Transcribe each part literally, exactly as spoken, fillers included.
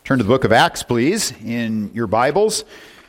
Turn to the book of Acts, please, in your Bibles.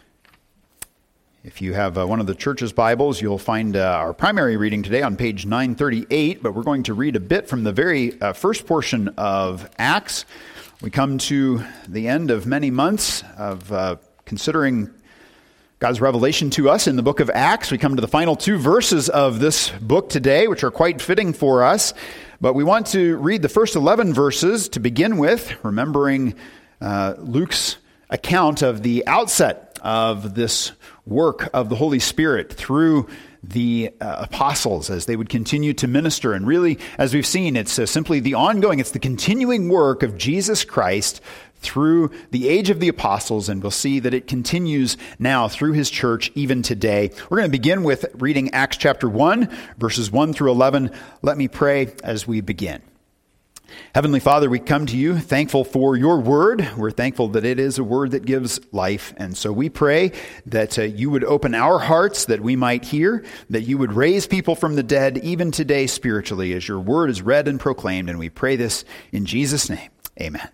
If you have uh, one of the church's Bibles, you'll find uh, our primary reading today on page nine thirty-eight, but we're going to read a bit from the very uh, first portion of Acts. We come to the end of many months of uh, considering God's revelation to us in the book of Acts. We come to the final two verses of this book today, which are quite fitting for us. But we want to read the first eleven verses to begin with, remembering uh, Luke's account of the outset of this work of the Holy Spirit through the uh, apostles as they would continue to minister. And really, as we've seen, it's uh, simply the ongoing, it's the continuing work of Jesus Christ through the age of the apostles, and we'll see that it continues now through his church even today. We're going to begin with reading Acts chapter one, verses one through eleven. Let me pray as we begin. Heavenly Father, we come to you thankful for your word. We're thankful that it is a word that gives life. And so we pray that uh, you would open our hearts that we might hear, that you would raise people from the dead even today spiritually as your word is read and proclaimed. And we pray this in Jesus' name. Amen.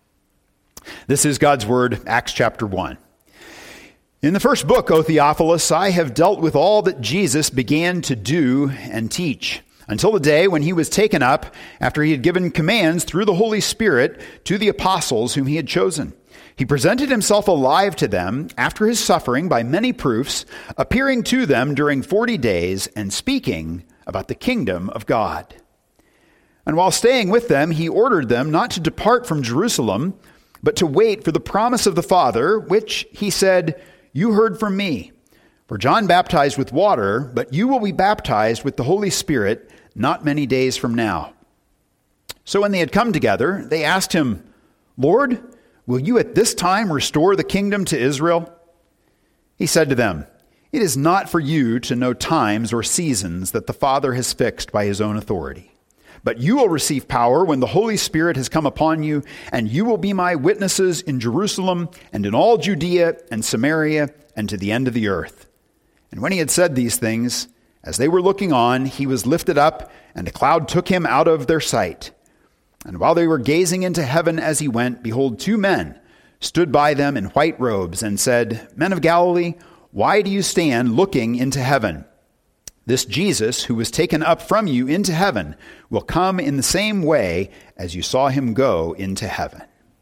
This is God's word, Acts chapter one. In the first book, O Theophilus, I have dealt with all that Jesus began to do and teach, until the day when he was taken up, after he had given commands through the Holy Spirit to the apostles whom he had chosen. He presented himself alive to them after his suffering by many proofs, appearing to them during forty days and speaking about the kingdom of God. And while staying with them, he ordered them not to depart from Jerusalem, but to wait for the promise of the Father, which, he said, you heard from me. For John baptized with water, but you will be baptized with the Holy Spirit not many days from now. So when they had come together, they asked him, Lord, will you at this time restore the kingdom to Israel? He said to them, it is not for you to know times or seasons that the Father has fixed by his own authority. But you will receive power when the Holy Spirit has come upon you, and you will be my witnesses in Jerusalem and in all Judea and Samaria and to the end of the earth. And when he had said these things, as they were looking on, he was lifted up, and a cloud took him out of their sight. And while they were gazing into heaven as he went, behold, two men stood by them in white robes and said, Men of Galilee, why do you stand looking into heaven? This Jesus, who was taken up from you into heaven, will come in the same way as you saw him go into heaven.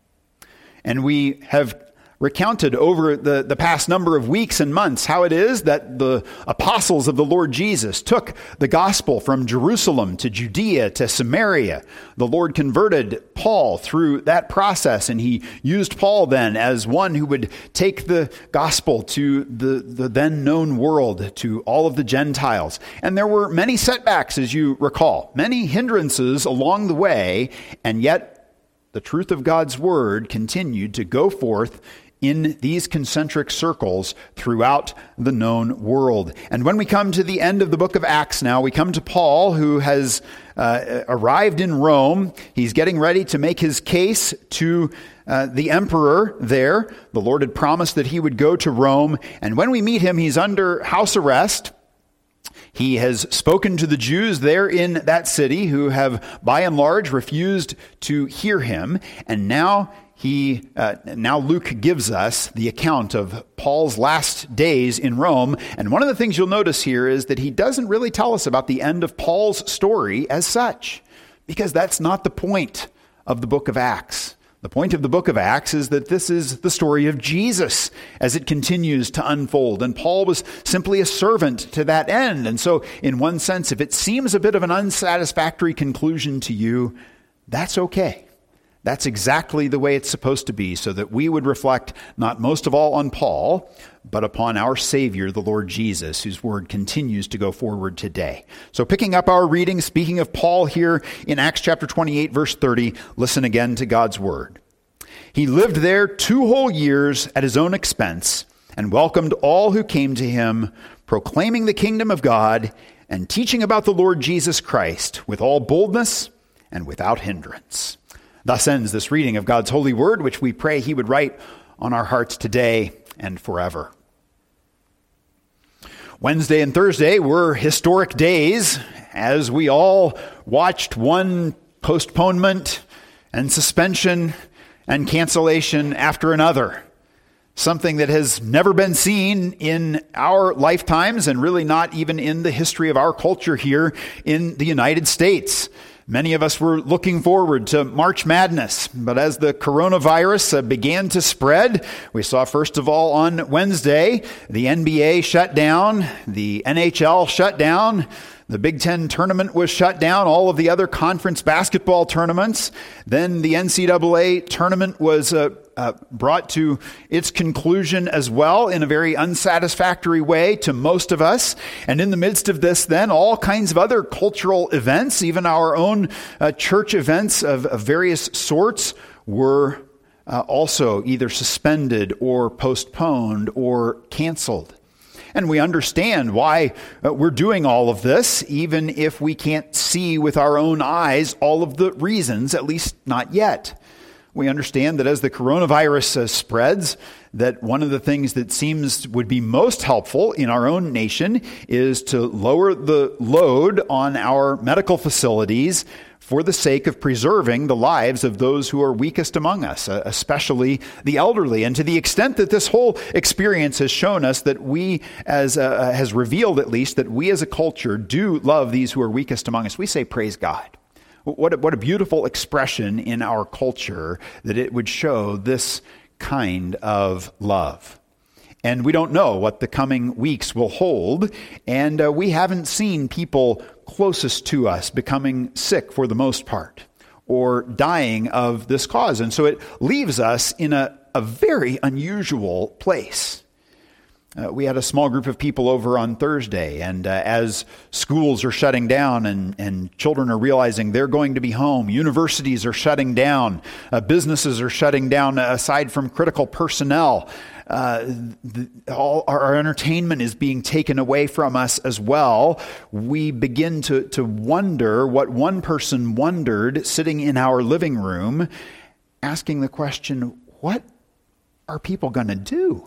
And we have recounted over the, the past number of weeks and months how it is that the apostles of the Lord Jesus took the gospel from Jerusalem to Judea to Samaria. The Lord converted Paul through that process, and he used Paul then as one who would take the gospel to the, the then known world, to all of the Gentiles. And there were many setbacks, as you recall, many hindrances along the way, and yet the truth of God's word continued to go forth in these concentric circles throughout the known world. And when we come to the end of the book of Acts now, we come to Paul, who has uh, arrived in Rome. He's getting ready to make his case to uh, the emperor there. The Lord had promised that he would go to Rome. And when we meet him, he's under house arrest. He has spoken to the Jews there in that city who have, by and large, refused to hear him. And now He uh, now Luke gives us the account of Paul's last days in Rome. And one of the things you'll notice here is that he doesn't really tell us about the end of Paul's story as such, because that's not the point of the book of Acts. The point of the book of Acts is that this is the story of Jesus as it continues to unfold. And Paul was simply a servant to that end. And so in one sense, if it seems a bit of an unsatisfactory conclusion to you, that's okay. That's exactly the way it's supposed to be, so that we would reflect not most of all on Paul, but upon our Savior, the Lord Jesus, whose word continues to go forward today. So picking up our reading, speaking of Paul here in Acts chapter twenty-eight, verse thirty, listen again to God's word. He lived there two whole years at his own expense and welcomed all who came to him, proclaiming the kingdom of God and teaching about the Lord Jesus Christ with all boldness and without hindrance. Thus ends this reading of God's holy word, which we pray he would write on our hearts today and forever. Wednesday and Thursday were historic days as we all watched one postponement and suspension and cancellation after another. Something that has never been seen in our lifetimes and really not even in the history of our culture here in the United States. Many of us were looking forward to March Madness, but as the coronavirus uh, began to spread, we saw first of all on Wednesday, the N B A shut down, the N H L shut down, the Big Ten tournament was shut down, all of the other conference basketball tournaments. Then the N C double A tournament was uh, uh, brought to its conclusion as well in a very unsatisfactory way to most of us. And in the midst of this, then, all kinds of other cultural events, even our own uh, church events of, of various sorts, were uh, also either suspended or postponed or canceled. And we understand why uh, we're doing all of this, even if we can't see with our own eyes all of the reasons, at least not yet. We understand that as the coronavirus uh, spreads, that one of the things that seems would be most helpful in our own nation is to lower the load on our medical facilities for the sake of preserving the lives of those who are weakest among us, especially the elderly. And to the extent that this whole experience has shown us that we, as uh, has revealed at least, that we as a culture do love these who are weakest among us, we say praise God. What a, what a beautiful expression in our culture that it would show this kind of love. And we don't know what the coming weeks will hold, and uh, we haven't seen people closest to us becoming sick for the most part, or dying of this cause. And so it leaves us in a, a very unusual place. Uh, we had a small group of people over on Thursday, and uh, as schools are shutting down and, and children are realizing they're going to be home, universities are shutting down, uh, businesses are shutting down, uh, aside from critical personnel, uh, the, all our, our entertainment is being taken away from us as well. We begin to, to wonder what one person wondered sitting in our living room, asking the question, what are people going to do?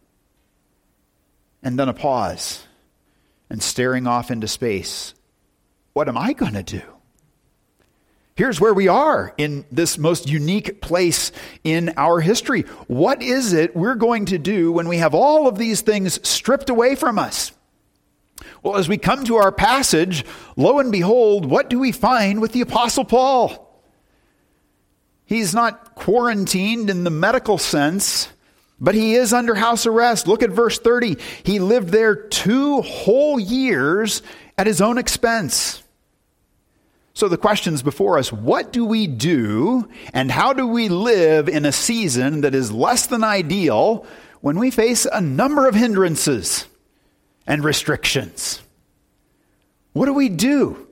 And then a pause and staring off into space. What am I going to do? Here's where we are in this most unique place in our history. What is it we're going to do when we have all of these things stripped away from us? Well, as we come to our passage, lo and behold, what do we find with the Apostle Paul? He's not quarantined in the medical sense, but he is under house arrest. Look at verse thirty. He lived there two whole years at his own expense. So the question's before us, what do we do and how do we live in a season that is less than ideal when we face a number of hindrances and restrictions? What do we do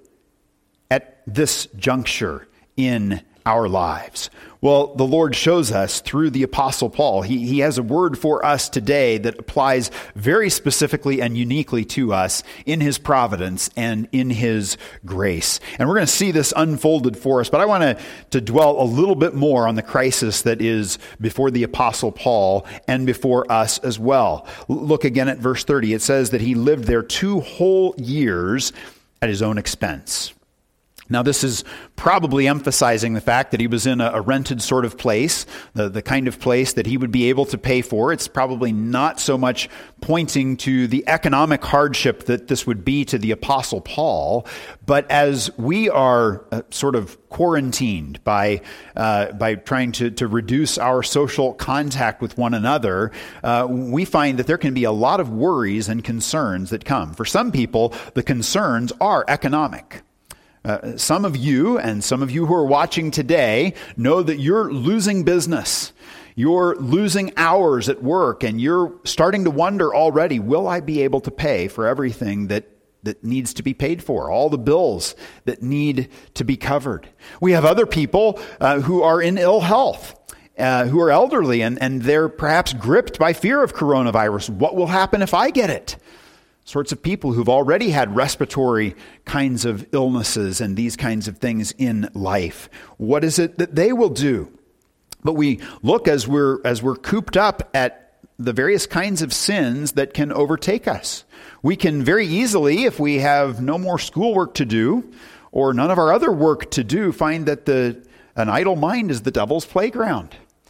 at this juncture in our lives? Well, the Lord shows us through the Apostle Paul. He, he has a word for us today that applies very specifically and uniquely to us in his providence and in his grace. And we're going to see this unfolded for us, but I want to, to dwell a little bit more on the crisis that is before the Apostle Paul and before us as well. Look again at verse thirty. It says that he lived there two whole years at his own expense. Now, this is probably emphasizing the fact that he was in a, a rented sort of place, the, the kind of place that he would be able to pay for. It's probably not so much pointing to the economic hardship that this would be to the Apostle Paul, but as we are uh, sort of quarantined by uh, by trying to, to reduce our social contact with one another, uh, we find that there can be a lot of worries and concerns that come. For some people, the concerns are economic. Uh, some of you and some of you who are watching today know that you're losing business. You're losing hours at work, and you're starting to wonder already, will I be able to pay for everything that, that needs to be paid for, all the bills that need to be covered? We have other people uh, who are in ill health, uh, who are elderly, and, and they're perhaps gripped by fear of coronavirus. What will happen if I get it? Sorts of people who've already had respiratory kinds of illnesses and these kinds of things in life. What is it that they will do? But we look as we're as we're cooped up at the various kinds of sins that can overtake us. We can very easily, if we have no more schoolwork to do or none of our other work to do, find that the an idle mind is the devil's playground.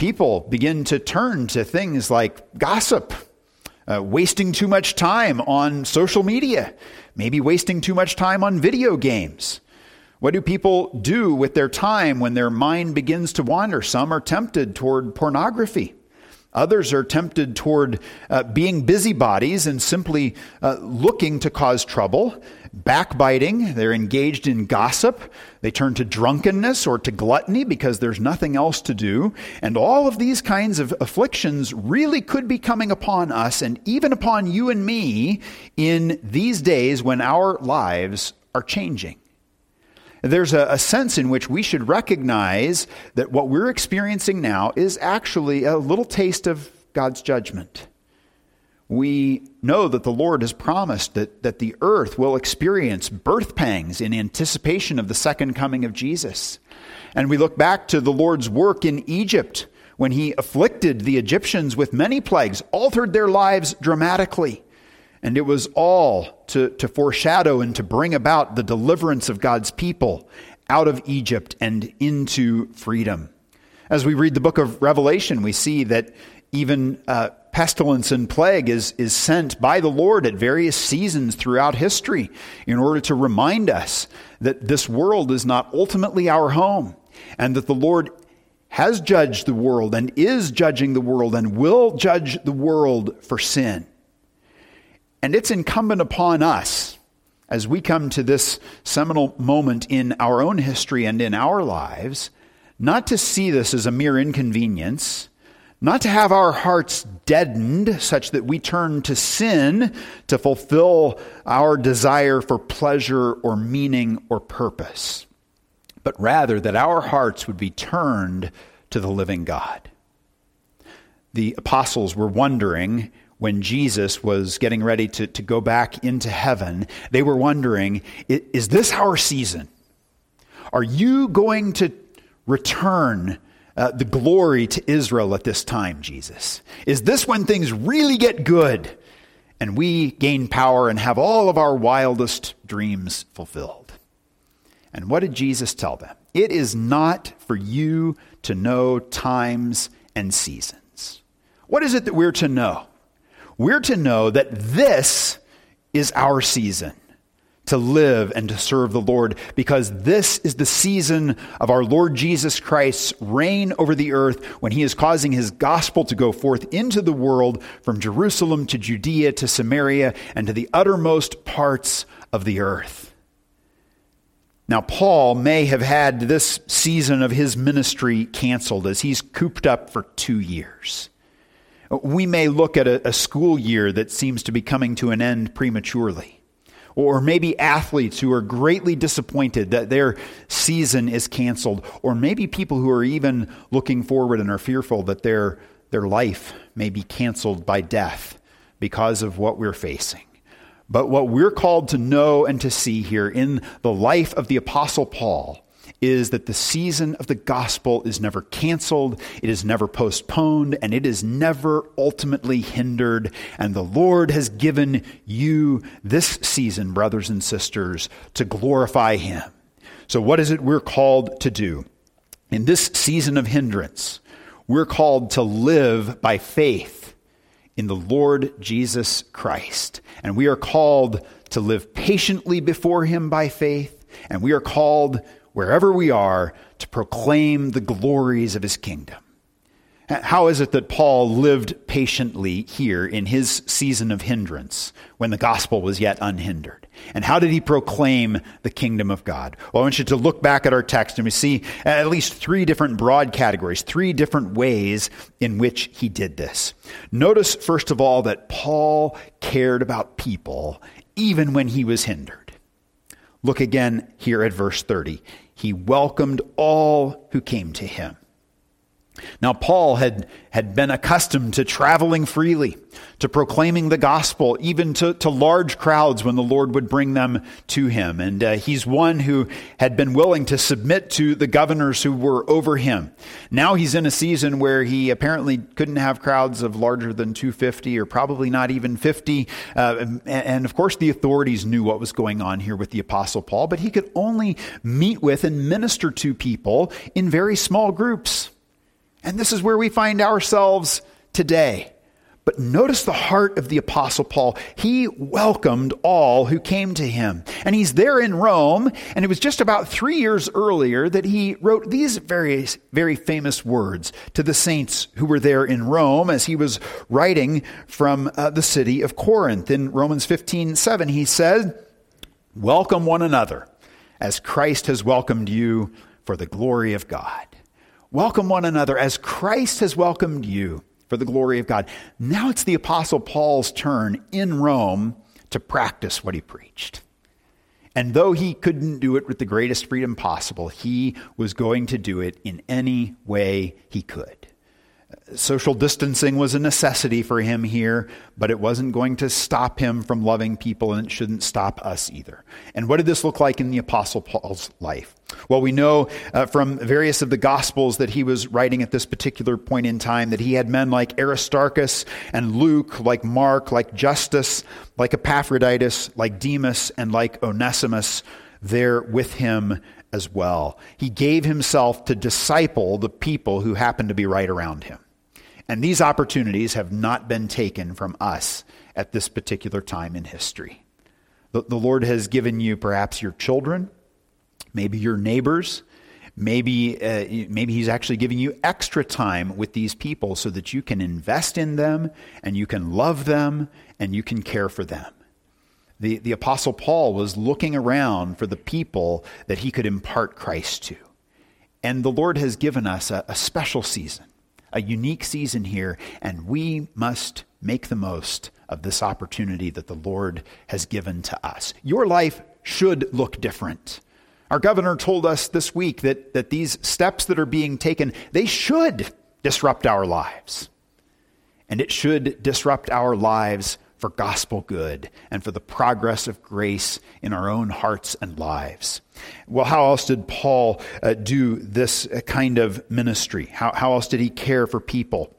people begin to turn to things like gossip, uh, wasting too much time on social media, maybe wasting too much time on video games. What do people do with their time when their mind begins to wander? Some are tempted toward pornography. Others are tempted toward uh, being busybodies and simply uh, looking to cause trouble, backbiting. They're engaged in gossip. They turn to drunkenness or to gluttony because there's nothing else to do. And all of these kinds of afflictions really could be coming upon us and even upon you and me in these days when our lives are changing. There's a, a sense in which we should recognize that what we're experiencing now is actually a little taste of God's judgment. We know that the Lord has promised that, that the earth will experience birth pangs in anticipation of the second coming of Jesus. And we look back to the Lord's work in Egypt when he afflicted the Egyptians with many plagues, altered their lives dramatically. And it was all to, to foreshadow and to bring about the deliverance of God's people out of Egypt and into freedom. As we read the book of Revelation, we see that even uh, pestilence and plague is, is sent by the Lord at various seasons throughout history in order to remind us that this world is not ultimately our home and that the Lord has judged the world and is judging the world and will judge the world for sin. And it's incumbent upon us, as we come to this seminal moment in our own history and in our lives, not to see this as a mere inconvenience, not to have our hearts deadened such that we turn to sin to fulfill our desire for pleasure or meaning or purpose, but rather that our hearts would be turned to the living God. The apostles were wondering, when Jesus was getting ready to, to go back into heaven, they were wondering, is this our season? Are you going to return uh, the glory to Israel at this time, Jesus? Is this when things really get good and we gain power and have all of our wildest dreams fulfilled? And what did Jesus tell them? It is not for you to know times and seasons. What is it that we're to know? We're to know that this is our season to live and to serve the Lord, because this is the season of our Lord Jesus Christ's reign over the earth when he is causing his gospel to go forth into the world from Jerusalem to Judea to Samaria and to the uttermost parts of the earth. Now, Paul may have had this season of his ministry canceled as he's cooped up for two years. We may look at a, a school year that seems to be coming to an end prematurely. Or maybe athletes who are greatly disappointed that their season is canceled. Or maybe people who are even looking forward and are fearful that their, their life may be canceled by death because of what we're facing. But what we're called to know and to see here in the life of the Apostle Paul is that the season of the gospel is never canceled, it is never postponed, and it is never ultimately hindered. And the Lord has given you this season, brothers and sisters, to glorify him. So what is it we're called to do? In this season of hindrance, we're called to live by faith in the Lord Jesus Christ. And we are called to live patiently before him by faith, and we are called wherever we are, to proclaim the glories of his kingdom. How is it that Paul lived patiently here in his season of hindrance when the gospel was yet unhindered? And how did he proclaim the kingdom of God? Well, I want you to look back at our text and we see at least three different broad categories, three different ways in which he did this. Notice, first of all, that Paul cared about people even when he was hindered. Look again here at verse thirty. He welcomed all who came to him. Now, Paul had, had been accustomed to traveling freely, to proclaiming the gospel, even to, to large crowds when the Lord would bring them to him. And uh, he's one who had been willing to submit to the governors who were over him. Now he's in a season where he apparently couldn't have crowds of larger than two hundred fifty or probably not even fifty. Uh, and, and of course, the authorities knew what was going on here with the Apostle Paul, but he could only meet with and minister to people in very small groups. And this is where we find ourselves today. But notice the heart of the Apostle Paul. He welcomed all who came to him. And he's there in Rome, and it was just about three years earlier that he wrote these very, very famous words to the saints who were there in Rome as he was writing from uh, the city of Corinth. In Romans fifteen seven, he said, "Welcome one another as Christ has welcomed you for the glory of God." Welcome one another as Christ has welcomed you for the glory of God. Now it's the Apostle Paul's turn in Rome to practice what he preached. And though he couldn't do it with the greatest freedom possible, he was going to do it in any way he could. Social distancing was a necessity for him here, but it wasn't going to stop him from loving people, and it shouldn't stop us either. And what did this look like in the Apostle Paul's life? Well, we know uh, from various of the Gospels that he was writing at this particular point in time that he had men like Aristarchus and Luke, like Mark, like Justus, like Epaphroditus, like Demas, and like Onesimus there with him as well. He gave himself to disciple the people who happened to be right around him. And these opportunities have not been taken from us at this particular time in history. The, the Lord has given you perhaps your children, maybe your neighbors, maybe uh, maybe he's actually giving you extra time with these people so that you can invest in them and you can love them and you can care for them. The, the Apostle Paul was looking around for the people that he could impart Christ to. And the Lord has given us a, a special season, a unique season here, and we must make the most of this opportunity that the Lord has given to us. Your life should look different. Our governor told us this week that, that these steps that are being taken, they should disrupt our lives. And it should disrupt our lives for gospel good and for the progress of grace in our own hearts and lives. Well, how else did Paul uh, do this kind of ministry? How, how else did he care for people?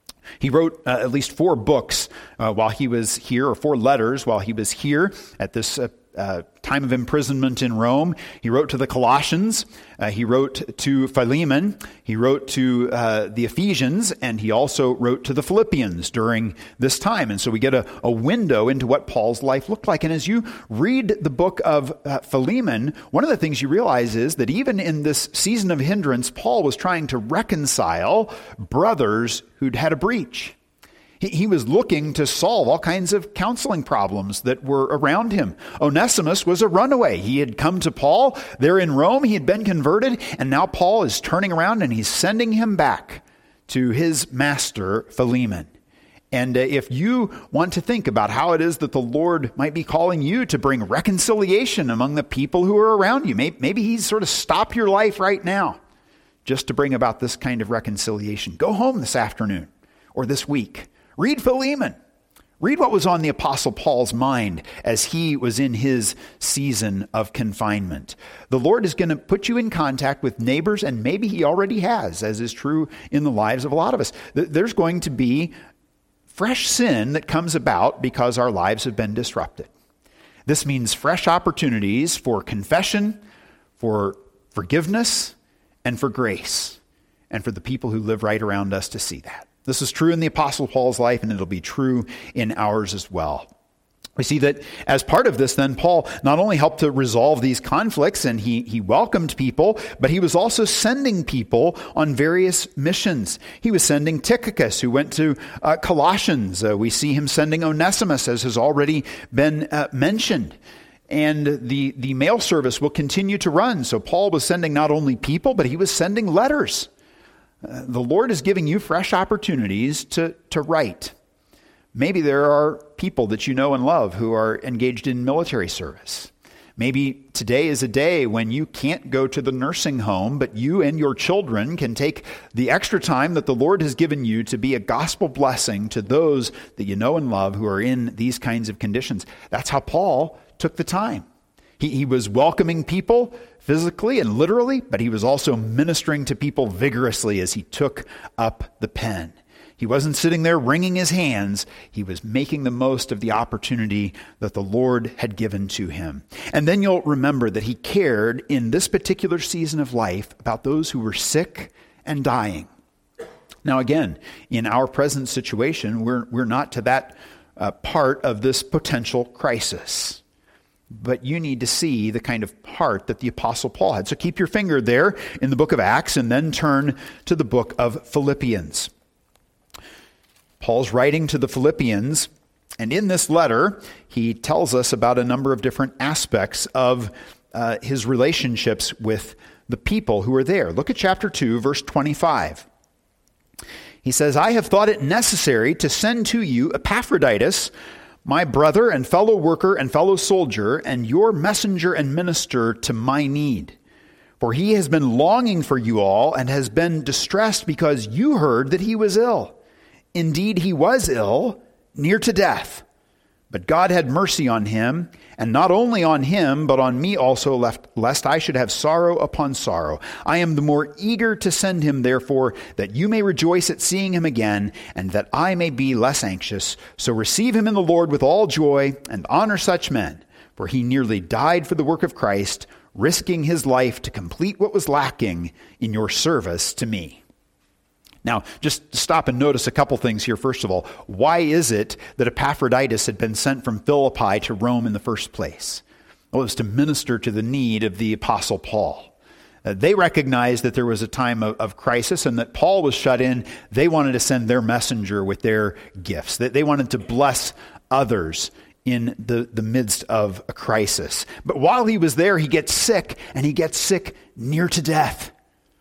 He wrote uh, at least four books uh, while he was here, or four letters while he was here at this uh, uh, time of imprisonment in Rome. He wrote to the Colossians, uh, he wrote to Philemon, he wrote to uh, the Ephesians, and he also wrote to the Philippians during this time. And so we get a, a window into what Paul's life looked like. And as you read the book of uh, Philemon, one of the things you realize is that even in this season of hindrance, Paul was trying to reconcile brothers who'd had a breach. He was looking to solve all kinds of counseling problems that were around him. Onesimus was a runaway. He had come to Paul there in Rome. He had been converted, and now Paul is turning around and he's sending him back to his master, Philemon. And uh, if you want to think about how it is that the Lord might be calling you to bring reconciliation among the people who are around you, maybe, maybe he's sort of stop your life right now just to bring about this kind of reconciliation. Go home this afternoon or this week. Read Philemon. Read what was on the Apostle Paul's mind as he was in his season of confinement. The Lord is going to put you in contact with neighbors, and maybe he already has, as is true in the lives of a lot of us. There's going to be fresh sin that comes about because our lives have been disrupted. This means fresh opportunities for confession, for forgiveness, and for grace, and for the people who live right around us to see that. This is true in the Apostle Paul's life, and it'll be true in ours as well. We see that as part of this, then, Paul not only helped to resolve these conflicts, and he, he welcomed people, but he was also sending people on various missions. He was sending Tychicus, who went to uh, Colossians. Uh, we see him sending Onesimus, as has already been uh, mentioned. And the, the mail service will continue to run. So Paul was sending not only people, but he was sending letters. Uh, the Lord is giving you fresh opportunities to, to write. Maybe there are people that you know and love who are engaged in military service. Maybe today is a day when you can't go to the nursing home, but you and your children can take the extra time that the Lord has given you to be a gospel blessing to those that you know and love who are in these kinds of conditions. That's how Paul took the time. He, he was welcoming people physically and literally, but he was also ministering to people vigorously as he took up the pen. He wasn't sitting there wringing his hands. He was making the most of the opportunity that the Lord had given to him. And then you'll remember that he cared in this particular season of life about those who were sick and dying. Now again, in our present situation, we're, we're not to that uh, part of this potential crisis. But you need to see the kind of heart that the Apostle Paul had. So keep your finger there in the book of Acts and then turn to the book of Philippians. Paul's writing to the Philippians, and in this letter, he tells us about a number of different aspects of uh, his relationships with the people who are there. Look at chapter two, verse twenty-five. He says, I have thought it necessary to send to you Epaphroditus, my brother and fellow worker and fellow soldier, and your messenger and minister to my need. For he has been longing for you all and has been distressed because you heard that he was ill. Indeed, he was ill, near to death. But God had mercy on him, and not only on him, but on me also, left, lest I should have sorrow upon sorrow. I am the more eager to send him, therefore, that you may rejoice at seeing him again, and that I may be less anxious. So receive him in the Lord with all joy, and honor such men, for he nearly died for the work of Christ, risking his life to complete what was lacking in your service to me. Now, just stop and notice a couple things here. First of all, why is it that Epaphroditus had been sent from Philippi to Rome in the first place? Well, it was to minister to the need of the Apostle Paul. Uh, they recognized that there was a time of, of crisis and that Paul was shut in. They wanted to send their messenger with their gifts. They, they wanted to bless others in the, the midst of a crisis. But while he was there, he gets sick, and he gets sick near to death.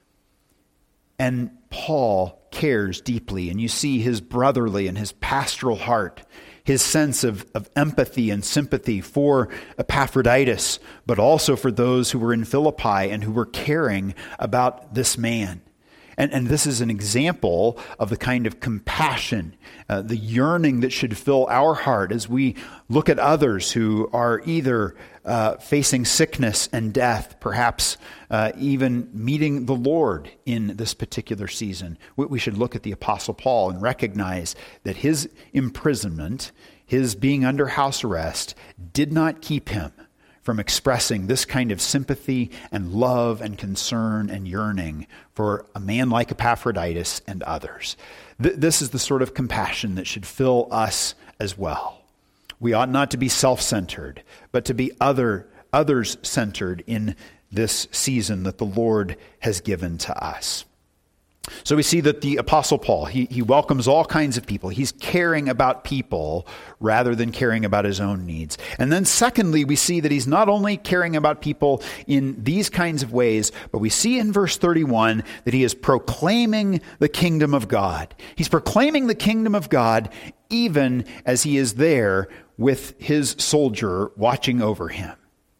And Paul cares deeply, and you see his brotherly and his pastoral heart, his sense of, of empathy and sympathy for Epaphroditus, but also for those who were in Philippi and who were caring about this man. And, and this is an example of the kind of compassion, uh, the yearning that should fill our heart as we look at others who are either uh, facing sickness and death, perhaps uh, even meeting the Lord in this particular season. We, we should look at the Apostle Paul and recognize that his imprisonment, his being under house arrest, did not keep him from expressing this kind of sympathy and love and concern and yearning for a man like Epaphroditus and others. Th- this is the sort of compassion that should fill us as well. We ought not to be self-centered, but to be other others-centered in this season that the Lord has given to us. So we see that the Apostle Paul, he, he welcomes all kinds of people. He's caring about people rather than caring about his own needs. And then secondly, we see that he's not only caring about people in these kinds of ways, but we see in verse thirty-one that he is proclaiming the kingdom of God. He's proclaiming the kingdom of God even as he is there with his soldier watching over him.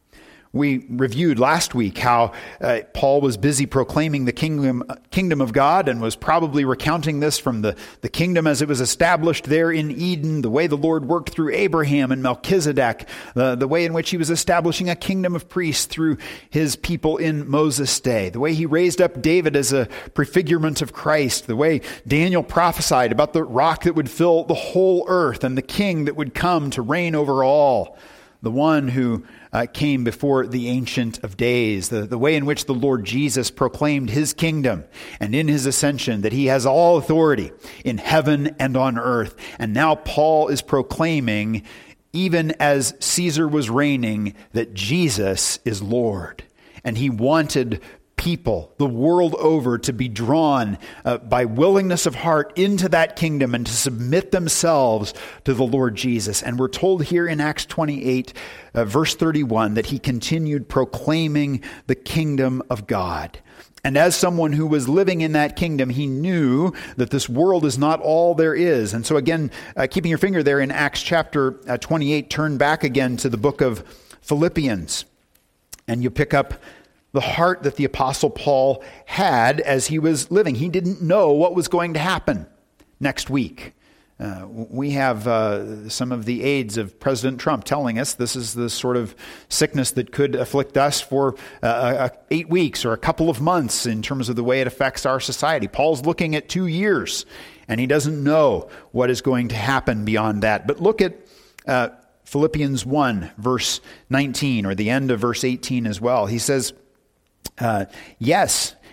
We reviewed last week how uh, Paul was busy proclaiming the kingdom kingdom of God and was probably recounting this from the, the kingdom as it was established there in Eden, the way the Lord worked through Abraham and Melchizedek, the, the way in which he was establishing a kingdom of priests through his people in Moses' day, the way he raised up David as a prefigurement of Christ, the way Daniel prophesied about the rock that would fill the whole earth and the king that would come to reign over all, the one who Uh, came before the Ancient of Days, the, the way in which the Lord Jesus proclaimed his kingdom and in his ascension that he has all authority in heaven and on earth. And now Paul is proclaiming, even as Caesar was reigning, that Jesus is Lord. And he wanted people the world over to be drawn uh, by willingness of heart into that kingdom and to submit themselves to the Lord Jesus. And we're told here in Acts twenty-eight, uh, verse thirty-one, that he continued proclaiming the kingdom of God. And as someone who was living in that kingdom, he knew that this world is not all there is. And so again, uh, keeping your finger there in Acts chapter uh, twenty-eight, turn back again to the book of Philippians, and you pick up the heart that the Apostle Paul had as he was living. He didn't know what was going to happen next week. Uh, we have uh, some of the aides of President Trump telling us this is the sort of sickness that could afflict us for uh, uh, eight weeks or a couple of months in terms of the way it affects our society. Paul's looking at two years, and he doesn't know what is going to happen beyond that. But look at uh, Philippians one, verse nineteen, or the end of verse eighteen as well. He says, Uh, yes,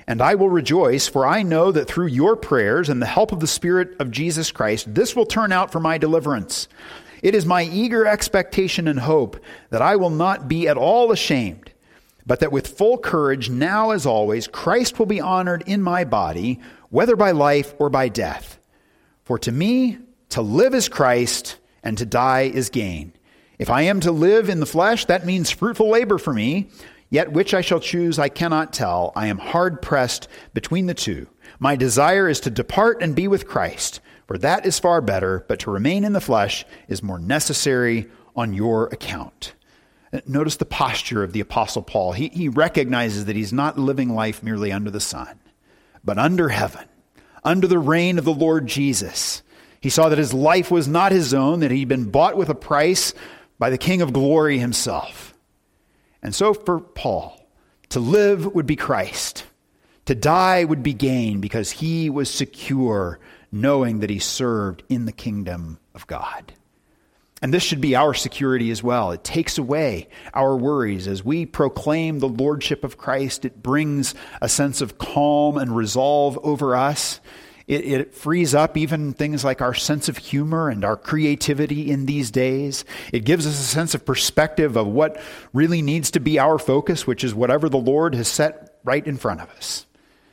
and I will rejoice, for I know that through your prayers and the help of the Spirit of Jesus Christ, this will turn out for my deliverance. It is my eager expectation and hope that I will not be at all ashamed, but that with full courage, now as always, Christ will be honored in my body, whether by life or by death. For to me, to live is Christ, and to die is gain. If I am to live in the flesh, that means fruitful labor for me. Yet which I shall choose I cannot tell. I am hard-pressed between the two. My desire is to depart and be with Christ, for that is far better, but to remain in the flesh is more necessary on your account. Notice the posture of the Apostle Paul. He, he recognizes that he's not living life merely under the sun, but under heaven, under the reign of the Lord Jesus. He saw that his life was not his own, that he'd been bought with a price by the King of glory himself. And so for Paul, to live would be Christ. To die would be gain, because he was secure knowing that he served in the kingdom of God. And this should be our security as well. It takes away our worries. As we proclaim the lordship of Christ, it brings a sense of calm and resolve over us. It, it frees up even things like our sense of humor and our creativity in these days. It gives us a sense of perspective of what really needs to be our focus, which is whatever the Lord has set right in front of us.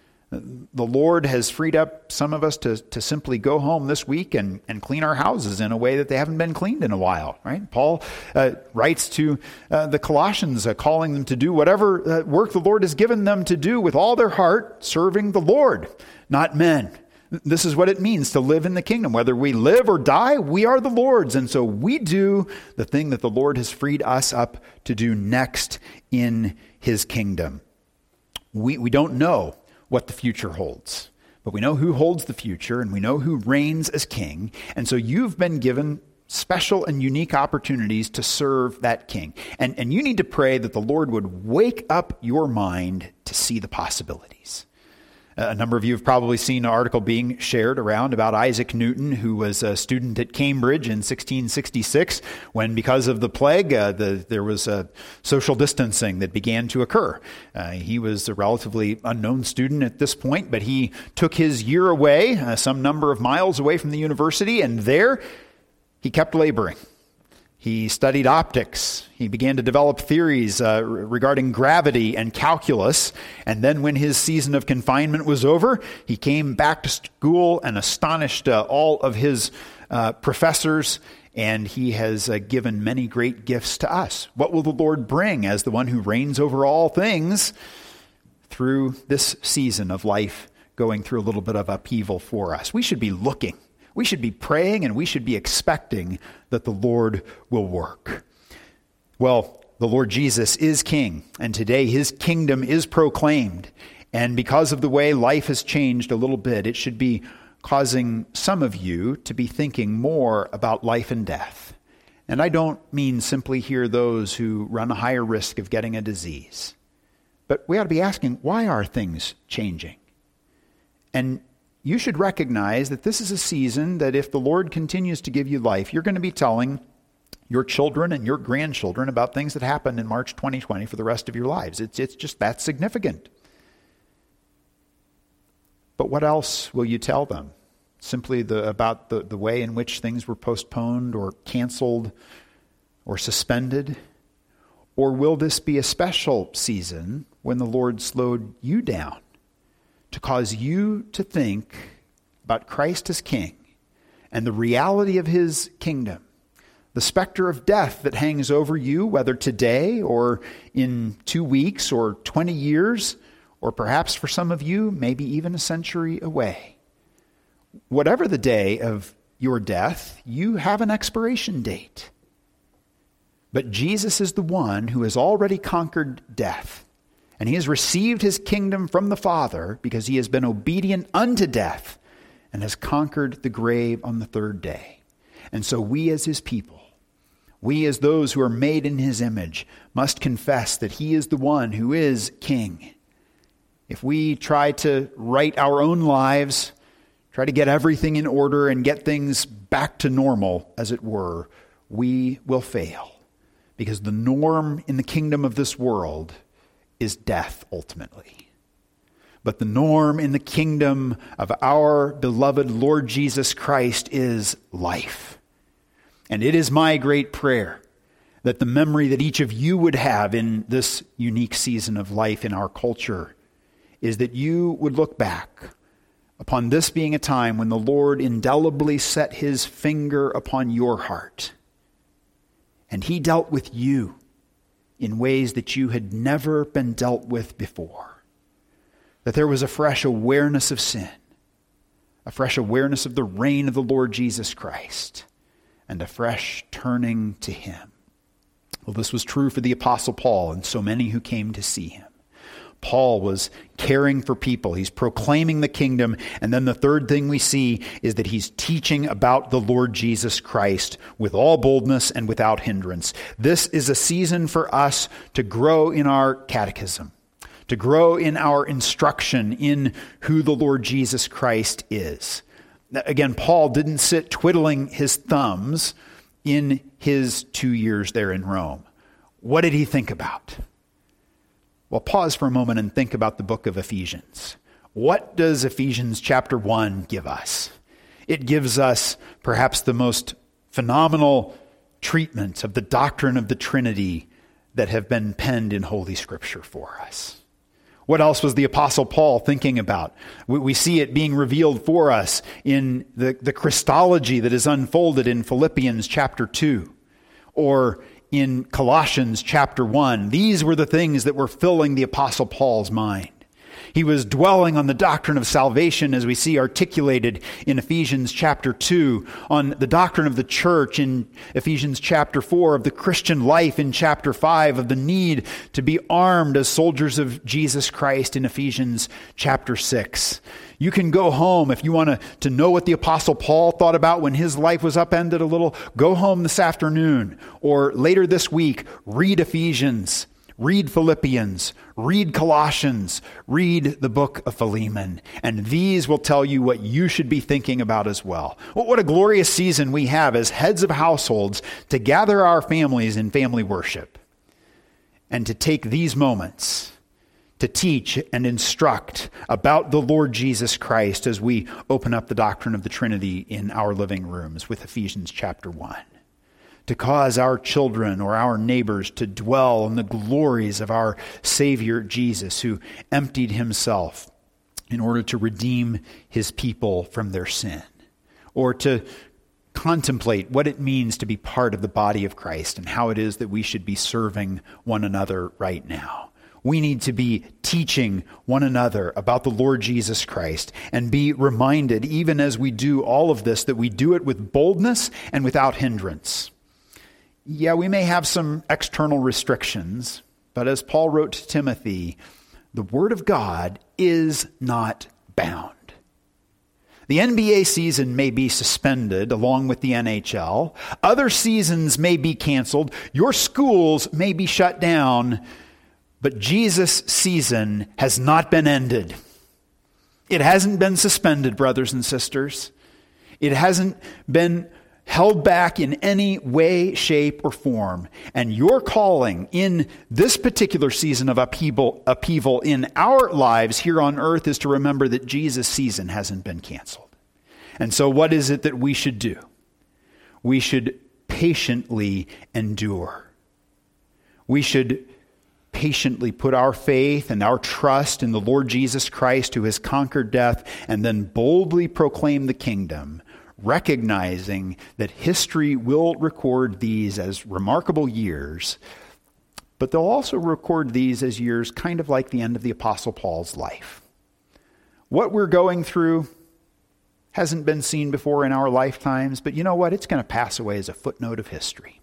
The Lord has freed up some of us to, to simply go home this week and, and clean our houses in a way that they haven't been cleaned in a while, right? Paul uh, writes to uh, the Colossians, uh, calling them to do whatever uh, work the Lord has given them to do with all their heart, serving the Lord, not men. This is what it means to live in the kingdom. Whether we live or die, we are the Lord's. And so we do the thing that the Lord has freed us up to do next in his kingdom. We, we don't know what the future holds, but we know who holds the future and we know who reigns as king. And so you've been given special and unique opportunities to serve that king. And, and you need to pray that the Lord would wake up your mind to see the possibilities. A number of you have probably seen an article being shared around about Isaac Newton, who was a student at Cambridge in sixteen sixty-six, when because of the plague, uh, the, there was a social distancing that began to occur. Uh, he was a relatively unknown student at this point, but he took his year away, uh, some number of miles away from the university, and there he kept laboring. He studied optics. He began to develop theories uh, regarding gravity and calculus. And then when his season of confinement was over, he came back to school and astonished uh, all of his uh, professors. And he has uh, given many great gifts to us. What will the Lord bring as the one who reigns over all things through this season of life going through a little bit of upheaval for us? We should be looking. We should be praying and we should be expecting that the Lord will work. Well, the Lord Jesus is King, and today his kingdom is proclaimed. And because of the way life has changed a little bit, it should be causing some of you to be thinking more about life and death. And I don't mean simply here those who run a higher risk of getting a disease. But we ought to be asking, why are things changing? And you should recognize that this is a season that if the Lord continues to give you life, you're going to be telling your children and your grandchildren about things that happened in March twenty twenty for the rest of your lives. It's, it's just that significant. But what else will you tell them? Simply the, about the, the way in which things were postponed or canceled or suspended? Or will this be a special season when the Lord slowed you down to cause you to think about Christ as King and the reality of his kingdom, the specter of death that hangs over you, whether today or in two weeks or twenty years, or perhaps for some of you, maybe even a century away? Whatever the day of your death, you have an expiration date. But Jesus is the one who has already conquered death. And he has received his kingdom from the Father because he has been obedient unto death and has conquered the grave on the third day. And so we as his people, we as those who are made in his image, must confess that he is the one who is King. If we try to right our own lives, try to get everything in order and get things back to normal, as it were, we will fail. Because the norm in the kingdom of this world is death ultimately. But the norm in the kingdom of our beloved Lord Jesus Christ is life. And it is my great prayer that the memory that each of you would have in this unique season of life in our culture is that you would look back upon this being a time when the Lord indelibly set his finger upon your heart. And he dealt with you in ways that you had never been dealt with before. That there was a fresh awareness of sin, a fresh awareness of the reign of the Lord Jesus Christ, and a fresh turning to him. Well, this was true for the Apostle Paul and so many who came to see him. Paul was caring for people. He's proclaiming the kingdom. And then the third thing we see is that he's teaching about the Lord Jesus Christ with all boldness and without hindrance. This is a season for us to grow in our catechism, to grow in our instruction in who the Lord Jesus Christ is. Again, Paul didn't sit twiddling his thumbs in his two years there in Rome. What did he think about? Well, pause for a moment and think about the book of Ephesians. What does Ephesians chapter one give us? It gives us perhaps the most phenomenal treatment of the doctrine of the Trinity that have been penned in Holy Scripture for us. What else was the Apostle Paul thinking about? We, we see it being revealed for us in the, the Christology that is unfolded in Philippians chapter two, or in Colossians chapter one. These were the things that were filling the Apostle Paul's mind. He was dwelling on the doctrine of salvation as we see articulated in Ephesians chapter two, on the doctrine of the church in Ephesians chapter four, of the Christian life in chapter five, of the need to be armed as soldiers of Jesus Christ in Ephesians chapter six. You can go home if you want to, to know what the Apostle Paul thought about when his life was upended a little. Go home this afternoon or later this week. Read Ephesians. Read Philippians, read Colossians, read the book of Philemon, and these will tell you what you should be thinking about as well. What a glorious season we have as heads of households to gather our families in family worship and to take these moments to teach and instruct about the Lord Jesus Christ as we open up the doctrine of the Trinity in our living rooms with Ephesians chapter one. To cause our children or our neighbors to dwell on the glories of our Savior Jesus, who emptied himself in order to redeem his people from their sin, or to contemplate what it means to be part of the body of Christ and how it is that we should be serving one another right now. We need to be teaching one another about the Lord Jesus Christ and be reminded, even as we do all of this, that we do it with boldness and without hindrance. Yeah, we may have some external restrictions, but as Paul wrote to Timothy, the Word of God is not bound. The N B A season may be suspended along with the N H L. Other seasons may be canceled. Your schools may be shut down, but Jesus' season has not been ended. It hasn't been suspended, brothers and sisters. It hasn't been held back in any way, shape, or form. And your calling in this particular season of upheaval, upheaval in our lives here on earth is to remember that Jesus' season hasn't been canceled. And so what is it that we should do? We should patiently endure. We should patiently put our faith and our trust in the Lord Jesus Christ, who has conquered death, and then boldly proclaim the kingdom, recognizing that history will record these as remarkable years, but they'll also record these as years kind of like the end of the Apostle Paul's life. What we're going through hasn't been seen before in our lifetimes, but you know what? It's going to pass away as a footnote of history.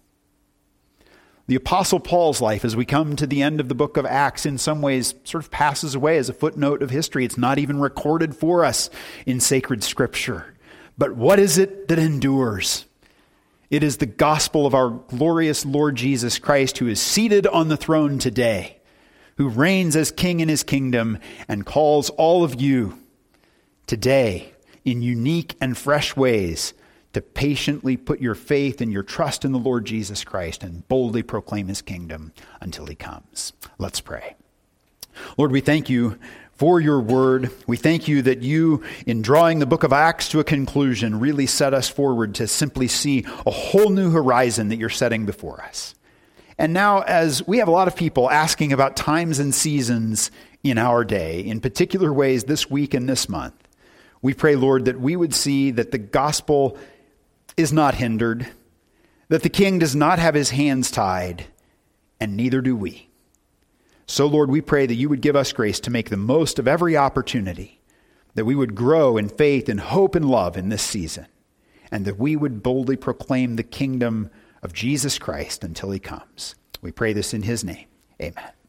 The Apostle Paul's life, as we come to the end of the book of Acts, in some ways sort of passes away as a footnote of history. It's not even recorded for us in sacred scripture. But what is it that endures? It is the gospel of our glorious Lord Jesus Christ, who is seated on the throne today, who reigns as king in his kingdom and calls all of you today in unique and fresh ways to patiently put your faith and your trust in the Lord Jesus Christ and boldly proclaim his kingdom until he comes. Let's pray. Lord, we thank you for your word. We thank you that you, in drawing the book of Acts to a conclusion, really set us forward to simply see a whole new horizon that you're setting before us. And now, as we have a lot of people asking about times and seasons in our day, in particular ways this week and this month, we pray, Lord, that we would see that the gospel is not hindered, that the King does not have his hands tied, and neither do we. So, Lord, we pray that you would give us grace to make the most of every opportunity, that we would grow in faith and hope and love in this season, and that we would boldly proclaim the kingdom of Jesus Christ until he comes. We pray this in his name. Amen.